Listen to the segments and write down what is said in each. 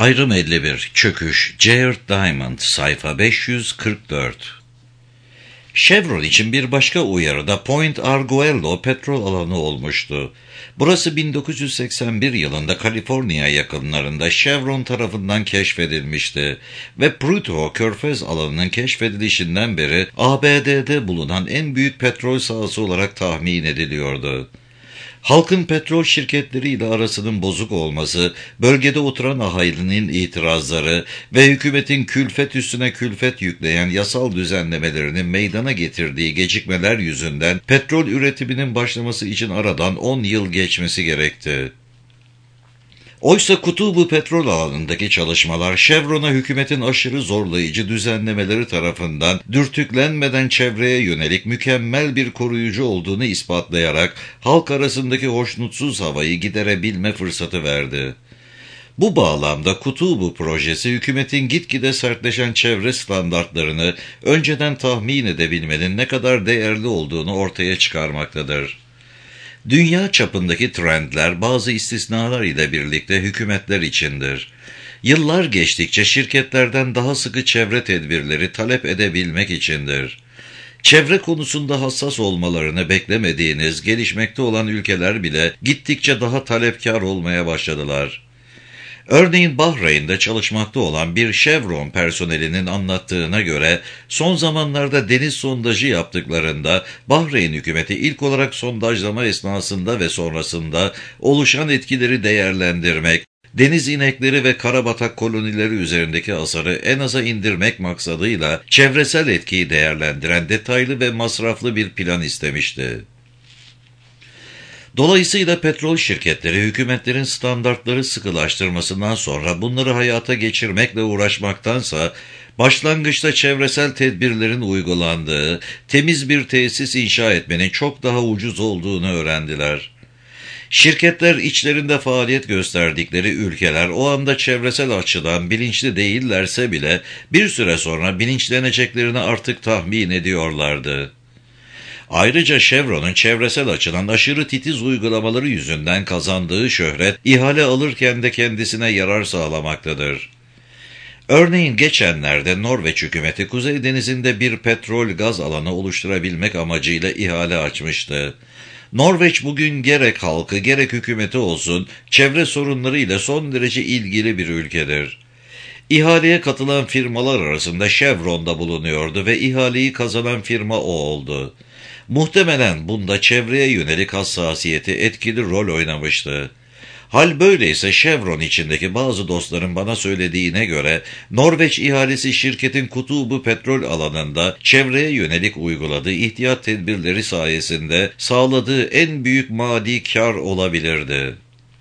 Ayrım 51, Çöküş, Jared Diamond, sayfa 544. Chevron için bir başka uyarıda Point Arguello petrol alanı olmuştu. Burası 1981 yılında Kaliforniya yakınlarında Chevron tarafından keşfedilmişti ve Prudhoe Körfez alanının keşfedilişinden beri ABD'de bulunan en büyük petrol sahası olarak tahmin ediliyordu. Halkın petrol şirketleriyle arasının bozuk olması, bölgede oturan ahalinin itirazları ve hükümetin külfet üstüne külfet yükleyen yasal düzenlemelerinin meydana getirdiği gecikmeler yüzünden petrol üretiminin başlaması için aradan 10 yıl geçmesi gerekti. Oysa Kutubu petrol alanındaki çalışmalar Chevron'a hükümetin aşırı zorlayıcı düzenlemeleri tarafından dürtüklenmeden çevreye yönelik mükemmel bir koruyucu olduğunu ispatlayarak halk arasındaki hoşnutsuz havayı giderebilme fırsatı verdi. Bu bağlamda Kutubu projesi hükümetin gitgide sertleşen çevre standartlarını önceden tahmin edebilmenin ne kadar değerli olduğunu ortaya çıkarmaktadır. Dünya çapındaki trendler bazı istisnalar ile birlikte hükümetler içindir. Yıllar geçtikçe şirketlerden daha sıkı çevre tedbirleri talep edebilmek içindir. Çevre konusunda hassas olmalarını beklemediğiniz gelişmekte olan ülkeler bile gittikçe daha talepkar olmaya başladılar. Örneğin Bahreyn'de çalışmakta olan bir Chevron personelinin anlattığına göre son zamanlarda deniz sondajı yaptıklarında Bahreyn hükümeti ilk olarak sondajlama esnasında ve sonrasında oluşan etkileri değerlendirmek, deniz inekleri ve karabatak kolonileri üzerindeki hasarı en aza indirmek maksadıyla çevresel etkiyi değerlendiren detaylı ve masraflı bir plan istemişti. Dolayısıyla petrol şirketleri hükümetlerin standartları sıkılaştırmasından sonra bunları hayata geçirmekle uğraşmaktansa başlangıçta çevresel tedbirlerin uygulandığı, temiz bir tesis inşa etmenin çok daha ucuz olduğunu öğrendiler. Şirketler içlerinde faaliyet gösterdikleri ülkeler o anda çevresel açıdan bilinçli değillerse bile bir süre sonra bilinçleneceklerini artık tahmin ediyorlardı. Ayrıca Chevron'un çevresel açıdan aşırı titiz uygulamaları yüzünden kazandığı şöhret, ihale alırken de kendisine yarar sağlamaktadır. Örneğin geçenlerde Norveç hükümeti Kuzey Denizi'nde bir petrol gaz alanı oluşturabilmek amacıyla ihale açmıştı. Norveç bugün gerek halkı gerek hükümeti olsun çevre sorunlarıyla son derece ilgili bir ülkedir. İhaleye katılan firmalar arasında Chevron da bulunuyordu ve ihaleyi kazanan firma o oldu. Muhtemelen bunda çevreye yönelik hassasiyeti etkili rol oynamıştı. Hal böyleyse Chevron içindeki bazı dostların bana söylediğine göre Norveç ihalesi şirketin Kutubu petrol alanında çevreye yönelik uyguladığı ihtiyat tedbirleri sayesinde sağladığı en büyük mali kar olabilirdi.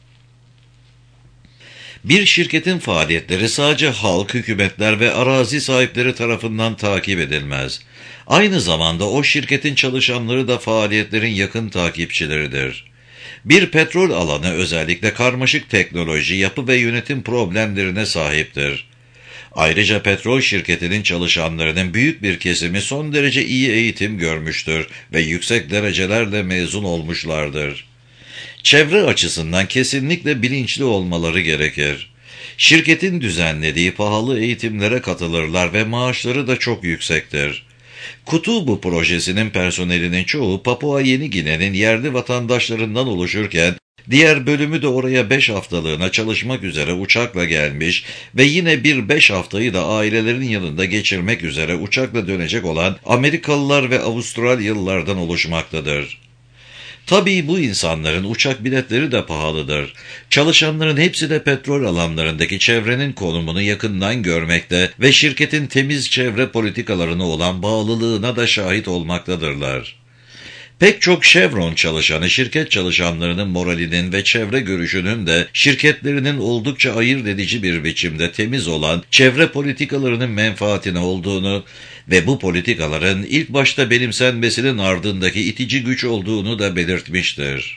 Bir şirketin faaliyetleri sadece halk, hükümetler ve arazi sahipleri tarafından takip edilmez. Aynı zamanda o şirketin çalışanları da faaliyetlerin yakın takipçileridir. Bir petrol alanı özellikle karmaşık teknoloji, yapı ve yönetim problemlerine sahiptir. Ayrıca petrol şirketinin çalışanlarının büyük bir kesimi son derece iyi eğitim görmüştür ve yüksek derecelerle mezun olmuşlardır. Çevre açısından kesinlikle bilinçli olmaları gerekir. Şirketin düzenlediği pahalı eğitimlere katılırlar ve maaşları da çok yüksektir. Kutubu projesinin personelinin çoğu Papua Yeni Gine'nin yerli vatandaşlarından oluşurken, diğer bölümü de oraya 5 haftalığına çalışmak üzere uçakla gelmiş ve yine bir 5 haftayı da ailelerin yanında geçirmek üzere uçakla dönecek olan Amerikalılar ve Avustralyalılardan oluşmaktadır. Tabii bu insanların uçak biletleri de pahalıdır. Çalışanların hepsi de petrol alanlarındaki çevrenin konumunu yakından görmekte ve şirketin temiz çevre politikalarına olan bağlılığına da şahit olmaktadırlar. Pek çok Chevron çalışanı şirket çalışanlarının moralinin ve çevre görüşünün de şirketlerinin oldukça ayırt edici bir biçimde temiz olan çevre politikalarının menfaatine olduğunu ve bu politikaların ilk başta benimsenmesinin ardındaki itici güç olduğunu da belirtmiştir.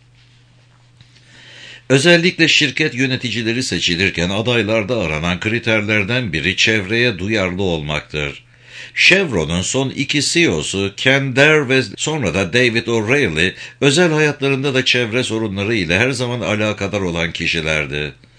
Özellikle şirket yöneticileri seçilirken adaylarda aranan kriterlerden biri çevreye duyarlı olmaktır. Chevron'un son 2 CEO'su Ken Derr ve sonra da David O'Reilly özel hayatlarında da çevre sorunları ile her zaman alakadar olan kişilerdi.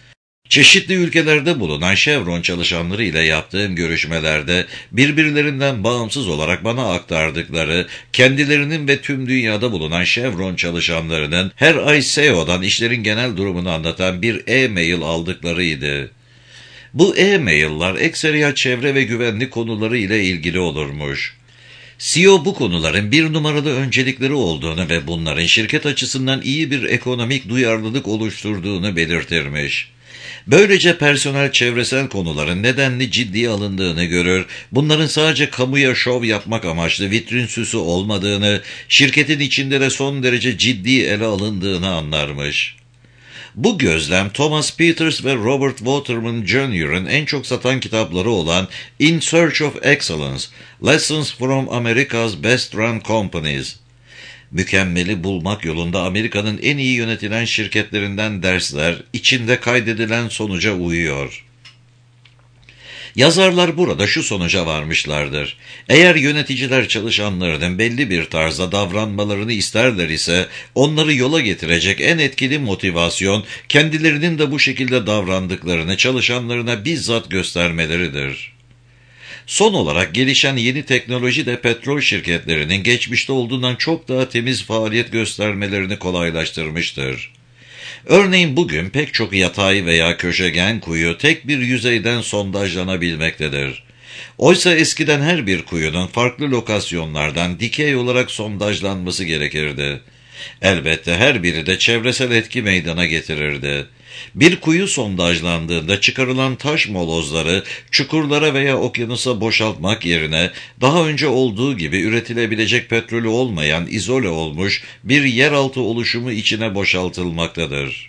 Çeşitli ülkelerde bulunan Chevron çalışanları ile yaptığım görüşmelerde birbirlerinden bağımsız olarak bana aktardıkları, kendilerinin ve tüm dünyada bulunan Chevron çalışanlarının her ay SEO'dan işlerin genel durumunu anlatan bir e-mail aldıklarıydı. Bu e-mail'lar ekseriya çevre ve güvenlik konuları ile ilgili olurmuş. CEO bu konuların bir numaralı öncelikleri olduğunu ve bunların şirket açısından iyi bir ekonomik duyarlılık oluşturduğunu belirtirmiş. Böylece personel çevresel konuların nedenli ciddiye alındığını görür, bunların sadece kamuya şov yapmak amaçlı vitrin süsü olmadığını, şirketin içinde de son derece ciddi ele alındığını anlarmış. Bu gözlem Thomas Peters ve Robert Waterman Jr.'ın en çok satan kitapları olan In Search of Excellence, Lessons from America's Best Run Companies, mükemmeli bulmak yolunda Amerika'nın en iyi yönetilen şirketlerinden dersler, içinde kaydedilen sonuca uyuyor. Yazarlar burada şu sonuca varmışlardır. Eğer yöneticiler çalışanlarının belli bir tarzda davranmalarını isterler ise, onları yola getirecek en etkili motivasyon, kendilerinin de bu şekilde davrandıklarını çalışanlarına bizzat göstermeleridir. Son olarak gelişen yeni teknoloji de petrol şirketlerinin geçmişte olduğundan çok daha temiz faaliyet göstermelerini kolaylaştırmıştır. Örneğin bugün pek çok yatay veya köşegen kuyu tek bir yüzeyden sondajlanabilmektedir. Oysa eskiden her bir kuyunun farklı lokasyonlardan dikey olarak sondajlanması gerekirdi. Elbette her biri de çevresel etki meydana getirirdi. Bir kuyu sondajlandığında çıkarılan taş molozları çukurlara veya okyanusa boşaltmak yerine daha önce olduğu gibi üretilebilecek petrolü olmayan izole olmuş bir yeraltı oluşumu içine boşaltılmaktadır.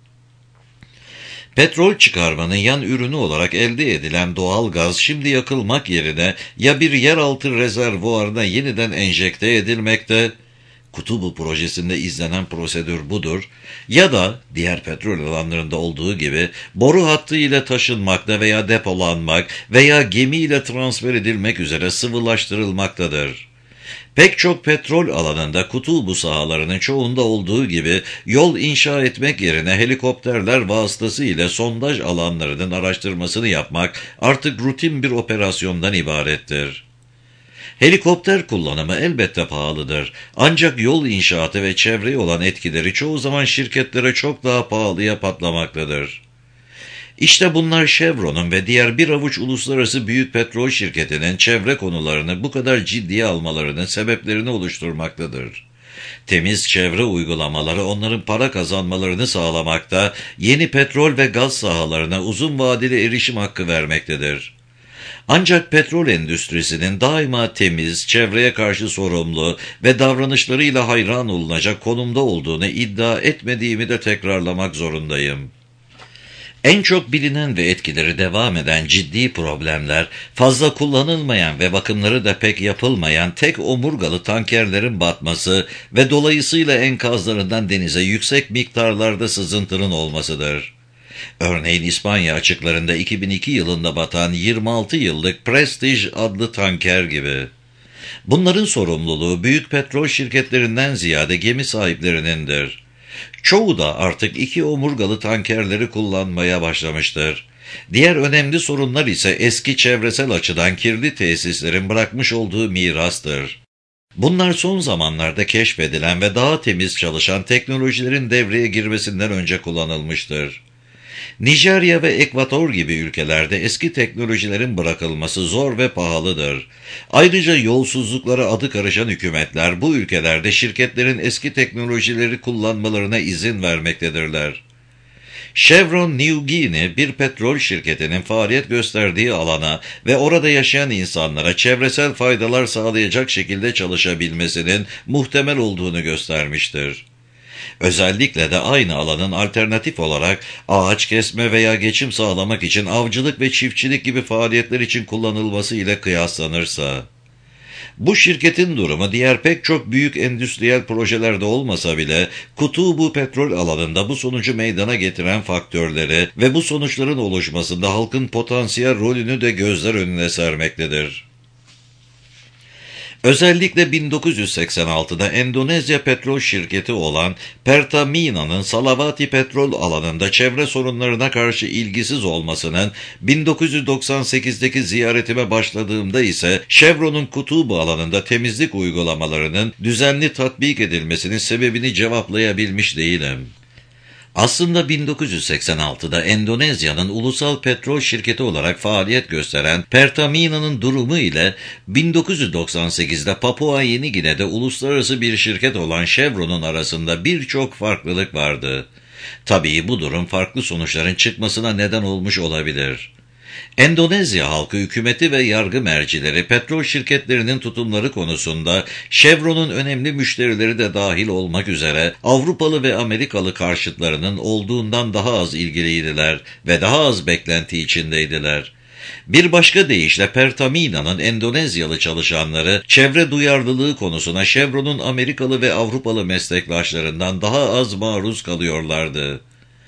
Petrol çıkarmanın yan ürünü olarak elde edilen doğal gaz şimdi yakılmak yerine ya bir yeraltı rezervuarına yeniden enjekte edilmekte, Kutubu projesinde izlenen prosedür budur, ya da diğer petrol alanlarında olduğu gibi boru hattı ile taşınmakta veya depolanmak veya gemiyle transfer edilmek üzere sıvılaştırılmaktadır. Pek çok petrol alanında Kutubu sahalarının çoğunda olduğu gibi yol inşa etmek yerine helikopterler vasıtasıyla sondaj alanlarının araştırmasını yapmak artık rutin bir operasyondan ibarettir. Helikopter kullanımı elbette pahalıdır. Ancak yol inşaatı ve çevreye olan etkileri çoğu zaman şirketlere çok daha pahalıya patlamaktadır. İşte bunlar Chevron'un ve diğer bir avuç uluslararası büyük petrol şirketinin çevre konularını bu kadar ciddiye almalarının sebeplerini oluşturmaktadır. Temiz çevre uygulamaları onların para kazanmalarını sağlamakta, yeni petrol ve gaz sahalarına uzun vadeli erişim hakkı vermektedir. Ancak petrol endüstrisinin daima temiz, çevreye karşı sorumlu ve davranışlarıyla hayran olunacak konumda olduğunu iddia etmediğimi de tekrarlamak zorundayım. En çok bilinen ve etkileri devam eden ciddi problemler, fazla kullanılmayan ve bakımları da pek yapılmayan tek omurgalı tankerlerin batması ve dolayısıyla enkazlarından denize yüksek miktarlarda sızıntının olmasıdır. Örneğin İspanya açıklarında 2002 yılında batan 26 yıllık Prestige adlı tanker gibi. Bunların sorumluluğu büyük petrol şirketlerinden ziyade gemi sahiplerinindir. Çoğu da artık iki omurgalı tankerleri kullanmaya başlamıştır. Diğer önemli sorunlar ise eski çevresel açıdan kirli tesislerin bırakmış olduğu mirastır. Bunlar son zamanlarda keşfedilen ve daha temiz çalışan teknolojilerin devreye girmesinden önce kullanılmıştır. Nijerya ve Ekvator gibi ülkelerde eski teknolojilerin bırakılması zor ve pahalıdır. Ayrıca yolsuzluklara adı karışan hükümetler bu ülkelerde şirketlerin eski teknolojileri kullanmalarına izin vermektedirler. Chevron New Guinea bir petrol şirketinin faaliyet gösterdiği alana ve orada yaşayan insanlara çevresel faydalar sağlayacak şekilde çalışabilmesinin muhtemel olduğunu göstermiştir. Özellikle de aynı alanın alternatif olarak ağaç kesme veya geçim sağlamak için avcılık ve çiftçilik gibi faaliyetler için kullanılması ile kıyaslanırsa, bu şirketin durumu diğer pek çok büyük endüstriyel projelerde olmasa bile Kutubu petrol alanında bu sonucu meydana getiren faktörleri ve bu sonuçların oluşmasında halkın potansiyel rolünü de gözler önüne sermektedir. Özellikle 1986'da Endonezya petrol şirketi olan Pertamina'nın Salawati petrol alanında çevre sorunlarına karşı ilgisiz olmasının, 1998'deki ziyaretime başladığımda ise Chevron'un Kutubu alanında temizlik uygulamalarının düzenli tatbik edilmesinin sebebini cevaplayabilmiş değilim. Aslında 1986'da Endonezya'nın ulusal petrol şirketi olarak faaliyet gösteren Pertamina'nın durumu ile 1998'de Papua Yeni Gine'de uluslararası bir şirket olan Chevron'un arasında birçok farklılık vardı. Tabii bu durum farklı sonuçların çıkmasına neden olmuş olabilir. Endonezya halkı, hükümeti ve yargı mercileri petrol şirketlerinin tutumları konusunda Chevron'un önemli müşterileri de dahil olmak üzere Avrupalı ve Amerikalı karşıtlarının olduğundan daha az ilgiliydiler ve daha az beklenti içindeydiler. Bir başka deyişle Pertamina'nın Endonezyalı çalışanları çevre duyarlılığı konusuna Chevron'un Amerikalı ve Avrupalı meslektaşlarından daha az maruz kalıyorlardı.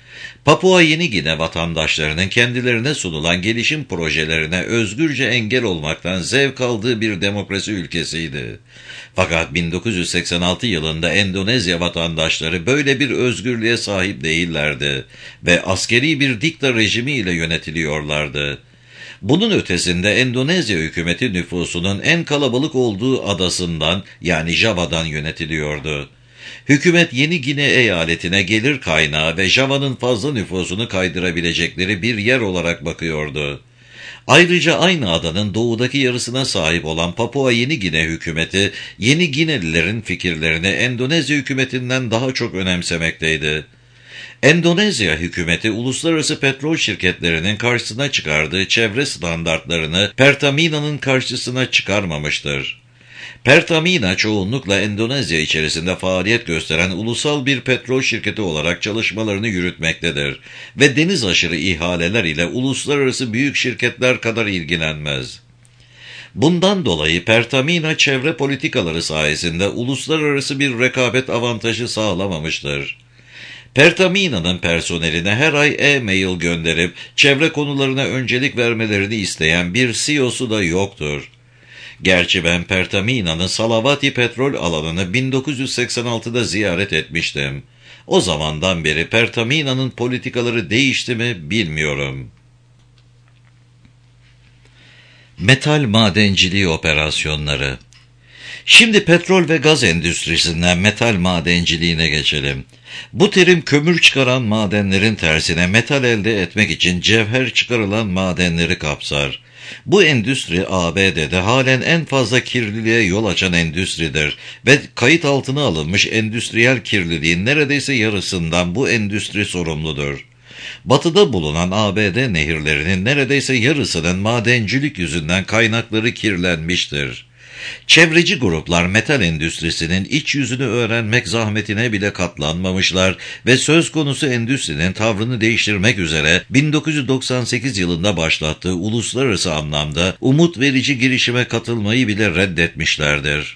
Papua Yeni Gine vatandaşlarının kendilerine sunulan gelişim projelerine özgürce engel olmaktan zevk aldığı bir demokrasi ülkesiydi. Fakat 1986 yılında Endonezya vatandaşları böyle bir özgürlüğe sahip değillerdi ve askeri bir dikta rejimi ile yönetiliyorlardı. Bunun ötesinde Endonezya hükümeti nüfusunun en kalabalık olduğu adasından, yani Java'dan yönetiliyordu. Hükümet Yeni Gine eyaletine gelir kaynağı ve Java'nın fazla nüfusunu kaydırabilecekleri bir yer olarak bakıyordu. Ayrıca aynı adanın doğudaki yarısına sahip olan Papua Yeni Gine hükümeti, Yeni Ginelilerin fikirlerini Endonezya hükümetinden daha çok önemsemekteydi. Endonezya hükümeti, uluslararası petrol şirketlerinin karşısına çıkardığı çevre standartlarını Pertamina'nın karşısına çıkarmamıştır. Pertamina çoğunlukla Endonezya içerisinde faaliyet gösteren ulusal bir petrol şirketi olarak çalışmalarını yürütmektedir ve deniz aşırı ihaleler ile uluslararası büyük şirketler kadar ilgilenmez. Bundan dolayı Pertamina çevre politikaları sayesinde uluslararası bir rekabet avantajı sağlamamıştır. Pertamina'nın personeline her ay e-mail gönderip çevre konularına öncelik vermelerini isteyen bir CEO'su da yoktur. Gerçi ben Pertamina'nın Salawati petrol alanını 1986'da ziyaret etmiştim. O zamandan beri Pertamina'nın politikaları değişti mi bilmiyorum. Metal madenciliği operasyonları. Şimdi petrol ve gaz endüstrisinden metal madenciliğine geçelim. Bu terim kömür çıkaran madenlerin tersine metal elde etmek için cevher çıkarılan madenleri kapsar. Bu endüstri ABD'de halen en fazla kirliliğe yol açan endüstridir ve kayıt altına alınmış endüstriyel kirliliğin neredeyse yarısından bu endüstri sorumludur. Batıda bulunan ABD nehirlerinin neredeyse yarısının madencilik yüzünden kaynakları kirlenmiştir. Çevreci gruplar metal endüstrisinin iç yüzünü öğrenmek zahmetine bile katlanmamışlar ve söz konusu endüstrinin tavrını değiştirmek üzere 1998 yılında başlattığı uluslararası anlamda umut verici girişime katılmayı bile reddetmişlerdir.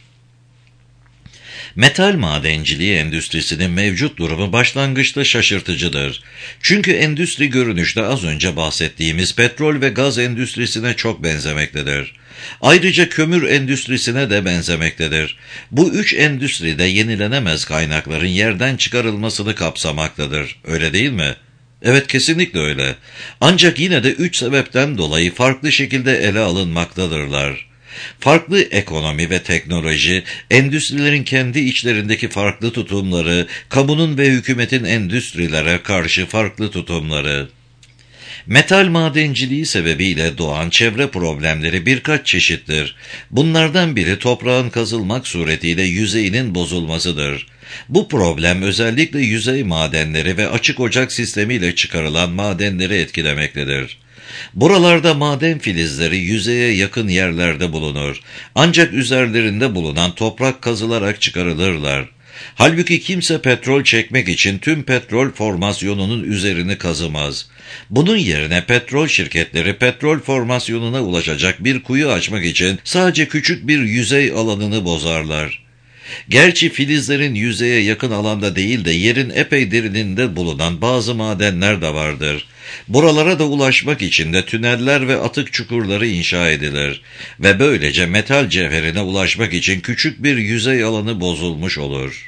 Metal madenciliği endüstrisinin mevcut durumu başlangıçta şaşırtıcıdır. Çünkü endüstri görünüşte az önce bahsettiğimiz petrol ve gaz endüstrisine çok benzemektedir. Ayrıca kömür endüstrisine de benzemektedir. Bu üç endüstri de yenilenemez kaynakların yerden çıkarılmasını kapsamaktadır. Öyle değil mi? Evet, kesinlikle öyle. Ancak yine de üç sebepten dolayı farklı şekilde ele alınmaktadırlar. Farklı ekonomi ve teknoloji, endüstrilerin kendi içlerindeki farklı tutumları, kamunun ve hükümetin endüstrilere karşı farklı tutumları. Metal madenciliği sebebiyle doğan çevre problemleri birkaç çeşittir. Bunlardan biri toprağın kazılmak suretiyle yüzeyinin bozulmasıdır. Bu problem özellikle yüzey madenleri ve açık ocak sistemiyle çıkarılan madenleri etkilemektedir. Buralarda maden filizleri yüzeye yakın yerlerde bulunur. Ancak üzerlerinde bulunan toprak kazılarak çıkarılırlar. Halbuki kimse petrol çekmek için tüm petrol formasyonunun üzerini kazımaz. Bunun yerine petrol şirketleri petrol formasyonuna ulaşacak bir kuyu açmak için sadece küçük bir yüzey alanını bozarlar. Gerçi filizlerin yüzeye yakın alanda değil de yerin epey derininde bulunan bazı madenler de vardır. Buralara da ulaşmak için de tüneller ve atık çukurları inşa edilir ve böylece metal cevherine ulaşmak için küçük bir yüzey alanı bozulmuş olur.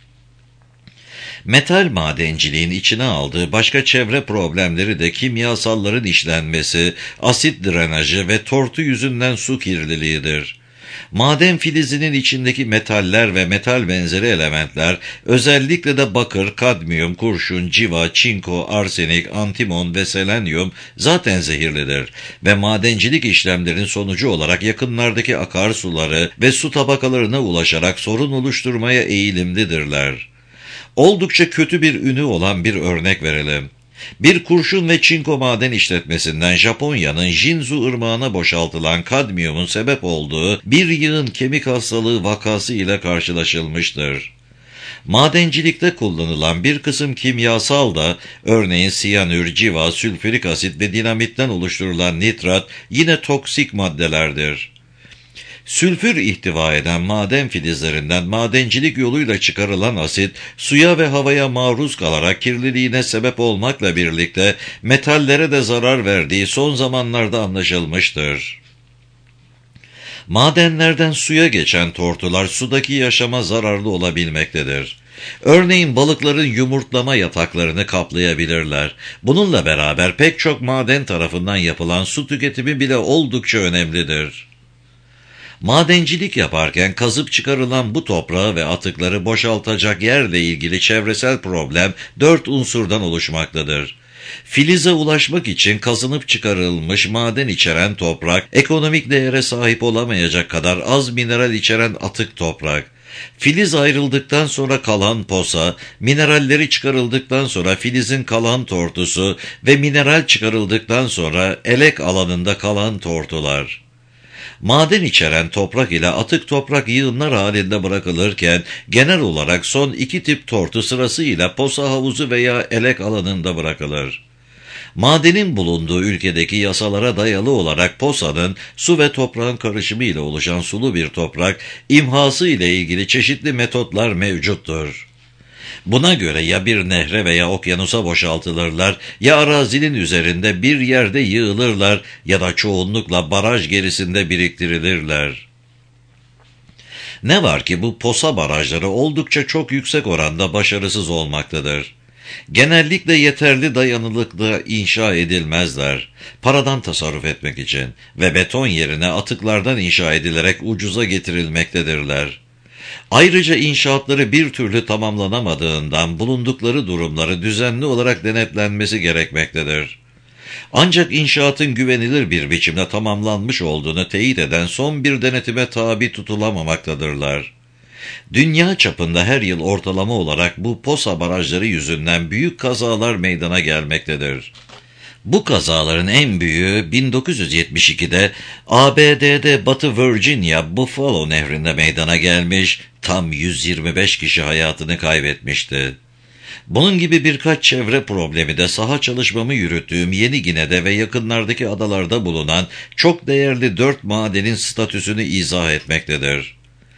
Metal madenciliğin içine aldığı başka çevre problemleri de kimyasalların işlenmesi, asit drenajı ve tortu yüzünden su kirliliğidir. Maden filizinin içindeki metaller ve metal benzeri elementler, özellikle de bakır, kadmiyum, kurşun, civa, çinko, arsenik, antimon ve selenyum zaten zehirlidir ve madencilik işlemlerinin sonucu olarak yakınlardaki akarsuları ve su tabakalarına ulaşarak sorun oluşturmaya eğilimlidirler. Oldukça kötü bir ünü olan bir örnek verelim. Bir kurşun ve çinko maden işletmesinden Japonya'nın Jinzu ırmağına boşaltılan kadmiyumun sebep olduğu bir yığın kemik hastalığı vakası ile karşılaşılmıştır. Madencilikte kullanılan bir kısım kimyasal da, örneğin siyanür, civa, sülfürik asit ve dinamitten oluşturulan nitrat yine toksik maddelerdir. Sülfür ihtiva eden maden filizlerinden madencilik yoluyla çıkarılan asit, suya ve havaya maruz kalarak kirliliğine sebep olmakla birlikte metallere de zarar verdiği son zamanlarda anlaşılmıştır. Madenlerden suya geçen tortular sudaki yaşama zararlı olabilmektedir. Örneğin balıkların yumurtlama yataklarını kaplayabilirler. Bununla beraber pek çok maden tarafından yapılan su tüketimi bile oldukça önemlidir. Madencilik yaparken kazıp çıkarılan bu toprağı ve atıkları boşaltacak yerle ilgili çevresel problem 4 unsurdan oluşmaktadır. Filize ulaşmak için kazınıp çıkarılmış maden içeren toprak, ekonomik değere sahip olamayacak kadar az mineral içeren atık toprak, filiz ayrıldıktan sonra kalan posa, mineralleri çıkarıldıktan sonra filizin kalan tortusu ve mineral çıkarıldıktan sonra elek alanında kalan tortular. Maden içeren toprak ile atık toprak yığınlar halinde bırakılırken genel olarak son iki tip tortu sırasıyla posa havuzu veya elek alanında bırakılır. Madenin bulunduğu ülkedeki yasalara dayalı olarak posanın su ve toprağın karışımı ile oluşan sulu bir toprak imhası ile ilgili çeşitli metotlar mevcuttur. Buna göre ya bir nehre veya okyanusa boşaltılırlar, ya arazinin üzerinde bir yerde yığılırlar ya da çoğunlukla baraj gerisinde biriktirilirler. Ne var ki bu posa barajları oldukça çok yüksek oranda başarısız olmaktadır. Genellikle yeterli dayanıklılıkla inşa edilmezler, paradan tasarruf etmek için ve beton yerine atıklardan inşa edilerek ucuza getirilmektedirler. Ayrıca inşaatları bir türlü tamamlanamadığından bulundukları durumları düzenli olarak denetlenmesi gerekmektedir. Ancak inşaatın güvenilir bir biçimde tamamlanmış olduğunu teyit eden son bir denetime tabi tutulamaktadırlar. Dünya çapında her yıl ortalama olarak bu posa barajları yüzünden büyük kazalar meydana gelmektedir. Bu kazaların en büyüğü 1972'de ABD'de Batı Virginia Buffalo Nehri'nde meydana gelmiş, tam 125 kişi hayatını kaybetmişti. Bunun gibi birkaç çevre problemi de saha çalışmamı yürüttüğüm Yeni Gine'de ve yakınlardaki adalarda bulunan çok değerli 4 madenin statüsünü izah etmektedir.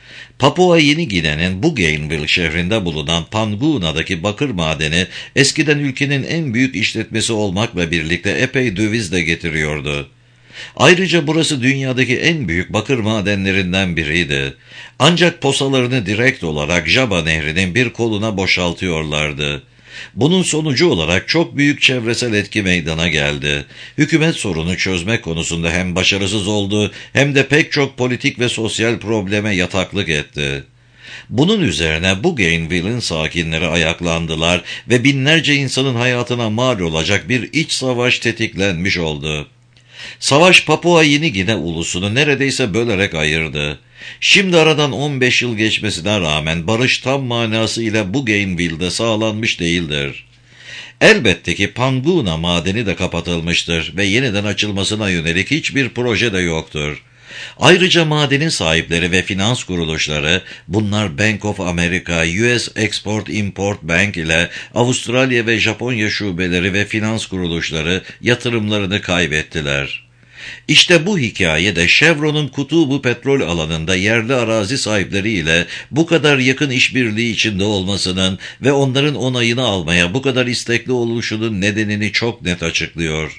Papua Yeni Gine'nin Bougainville şehrinde bulunan Panguna'daki bakır madeni eskiden ülkenin en büyük işletmesi olmakla birlikte epey döviz de getiriyordu. Ayrıca burası dünyadaki en büyük bakır madenlerinden biriydi. Ancak posalarını direkt olarak Jaba Nehri'nin bir koluna boşaltıyorlardı. Bunun sonucu olarak çok büyük çevresel etki meydana geldi. Hükümet sorunu çözmek konusunda hem başarısız oldu hem de pek çok politik ve sosyal probleme yataklık etti. Bunun üzerine Bougainville'in sakinleri ayaklandılar ve binlerce insanın hayatına mal olacak bir iç savaş tetiklenmiş oldu. Savaş Papua Yeni Gine ulusunu neredeyse bölerek ayırdı. Şimdi aradan 15 yıl geçmesine rağmen barış tam manasıyla Bougainville'de sağlanmış değildir. Elbette ki Panguna madeni de kapatılmıştır ve yeniden açılmasına yönelik hiçbir proje de yoktur. Ayrıca madenin sahipleri ve finans kuruluşları, bunlar Bank of America, US Export-Import Bank ile Avustralya ve Japonya şubeleri ve finans kuruluşları yatırımlarını kaybettiler. İşte bu hikayede Chevron'un Kutubu petrol alanında yerli arazi sahipleriyle bu kadar yakın işbirliği içinde olmasının ve onların onayını almaya bu kadar istekli oluşunun nedenini çok net açıklıyor.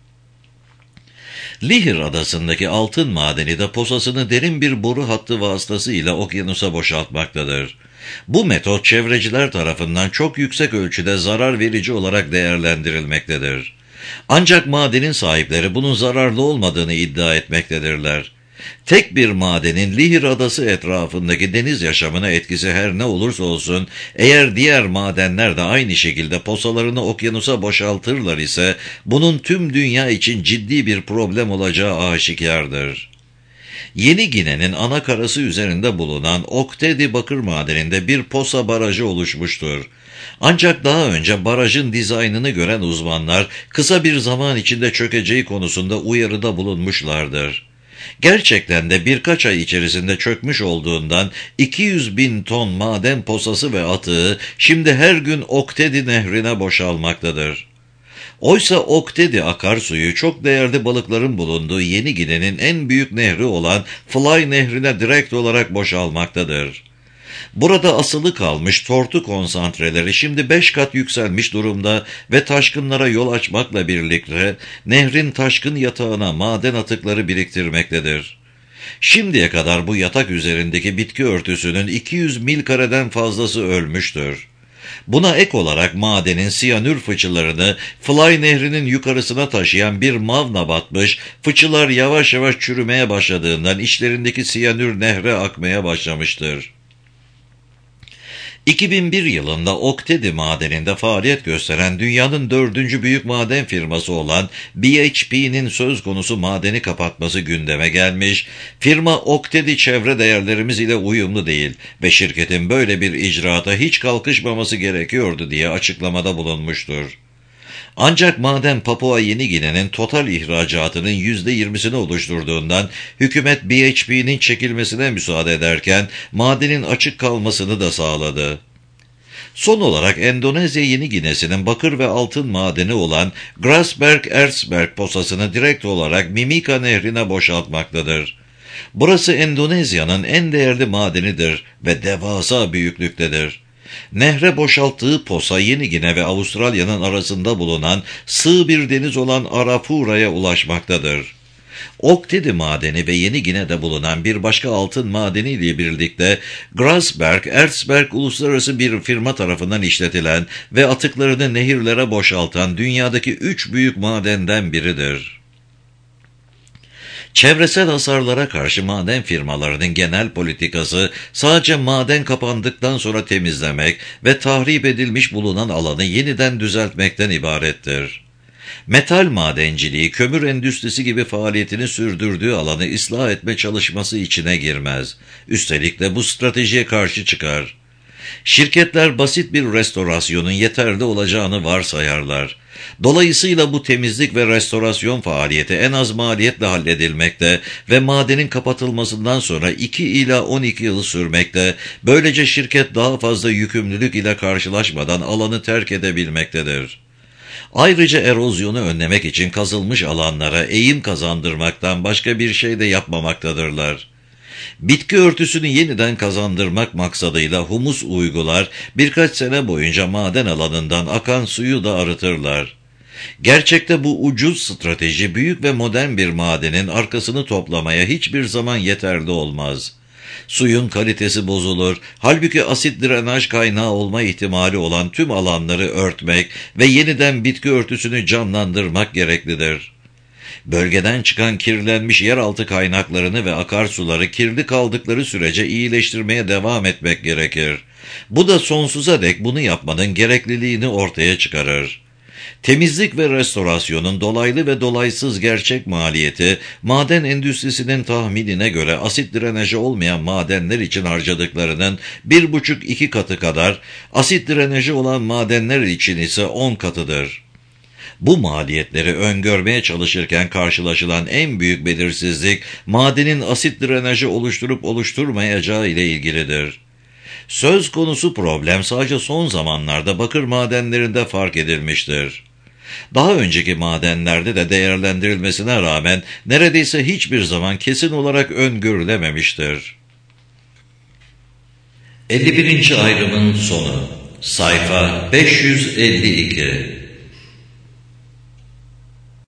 Lihir adasındaki altın madeni de posasını derin bir boru hattı vasıtasıyla okyanusa boşaltmaktadır. Bu metot çevreciler tarafından çok yüksek ölçüde zarar verici olarak değerlendirilmektedir. Ancak madenin sahipleri bunun zararlı olmadığını iddia etmektedirler. Tek bir madenin Lihir adası etrafındaki deniz yaşamına etkisi her ne olursa olsun, eğer diğer madenler de aynı şekilde posalarını okyanusa boşaltırlar ise, bunun tüm dünya için ciddi bir problem olacağı aşikardır. Yeni Gine'nin ana karası üzerinde bulunan Oktedi bakır madeninde bir posa barajı oluşmuştur. Ancak daha önce barajın dizaynını gören uzmanlar kısa bir zaman içinde çökeceği konusunda uyarıda bulunmuşlardır. Gerçekten de birkaç ay içerisinde çökmüş olduğundan 200.000 ton maden posası ve atığı şimdi her gün Oktedi nehrine boşalmaktadır. Oysa Oktedi akarsuyu çok değerli balıkların bulunduğu Yeni Gine'nin en büyük nehri olan Fly nehrine direkt olarak boşalmaktadır. Burada asılı kalmış tortu konsantreleri şimdi 5 kat yükselmiş durumda ve taşkınlara yol açmakla birlikte nehrin taşkın yatağına maden atıkları biriktirmektedir. Şimdiye kadar bu yatak üzerindeki bitki örtüsünün 200 mil kareden fazlası ölmüştür. Buna ek olarak madenin siyanür fıçılarını Fly nehrinin yukarısına taşıyan bir mavna batmış, fıçılar yavaş yavaş çürümeye başladığından içlerindeki siyanür nehre akmaya başlamıştır. 2001 yılında Oktedi madeninde faaliyet gösteren dünyanın 4. büyük maden firması olan BHP'nin söz konusu madeni kapatması gündeme gelmiş, firma Oktedi çevre değerlerimiz ile uyumlu değil ve şirketin böyle bir icraata hiç kalkışmaması gerekiyordu diye açıklamada bulunmuştur. Ancak maden Papua Yeni Gine'nin total ihracatının %20'sini oluşturduğundan hükümet BHP'nin çekilmesine müsaade ederken madenin açık kalmasını da sağladı. Son olarak Endonezya Yeni Gine'sinin bakır ve altın madeni olan Grasberg-Erzberg posasını direkt olarak Mimika nehrine boşaltmaktadır. Burası Endonezya'nın en değerli madenidir ve devasa büyüklüktedir. Nehre boşalttığı posa Yeni Gine ve Avustralya'nın arasında bulunan sığ bir deniz olan Arafura'ya ulaşmaktadır. Oktedi madeni ve Yeni Gine'de bulunan bir başka altın madeni ile birlikte Grasberg-Erzberg uluslararası bir firma tarafından işletilen ve atıklarını nehirlere boşaltan dünyadaki 3 büyük madenden biridir. Çevresel hasarlara karşı maden firmalarının genel politikası sadece maden kapandıktan sonra temizlemek ve tahrip edilmiş bulunan alanı yeniden düzeltmekten ibarettir. Metal madenciliği, kömür endüstrisi gibi faaliyetini sürdürdüğü alanı ıslah etme çalışması içine girmez. Üstelik de bu stratejiye karşı çıkar. Şirketler basit bir restorasyonun yeterli olacağını varsayarlar. Dolayısıyla bu temizlik ve restorasyon faaliyeti en az maliyetle halledilmekte ve madenin kapatılmasından sonra 2 ila 12 yıl sürmekte, böylece şirket daha fazla yükümlülük ile karşılaşmadan alanı terk edebilmektedir. Ayrıca erozyonu önlemek için kazılmış alanlara eğim kazandırmaktan başka bir şey de yapmamaktadırlar. Bitki örtüsünü yeniden kazandırmak maksadıyla humus uygular, birkaç sene boyunca maden alanından akan suyu da arıtırlar. Gerçekte bu ucuz strateji büyük ve modern bir madenin arkasını toplamaya hiçbir zaman yeterli olmaz. Suyun kalitesi bozulur, halbuki asit drenaj kaynağı olma ihtimali olan tüm alanları örtmek ve yeniden bitki örtüsünü canlandırmak gereklidir. Bölgeden çıkan kirlenmiş yeraltı kaynaklarını ve akarsuları kirli kaldıkları sürece iyileştirmeye devam etmek gerekir. Bu da sonsuza dek bunu yapmanın gerekliliğini ortaya çıkarır. Temizlik ve restorasyonun dolaylı ve dolaysız gerçek maliyeti, maden endüstrisinin tahminine göre asit drenajı olmayan madenler için harcadıklarının 1,5-2 katı kadar, asit drenajı olan madenler için ise 10 katıdır. Bu maliyetleri öngörmeye çalışırken karşılaşılan en büyük belirsizlik, madenin asit drenajı oluşturup oluşturmayacağı ile ilgilidir. Söz konusu problem sadece son zamanlarda bakır madenlerinde fark edilmiştir. Daha önceki madenlerde de değerlendirilmesine rağmen neredeyse hiçbir zaman kesin olarak öngörülememiştir. 51. ayrımın sonu. Sayfa 552.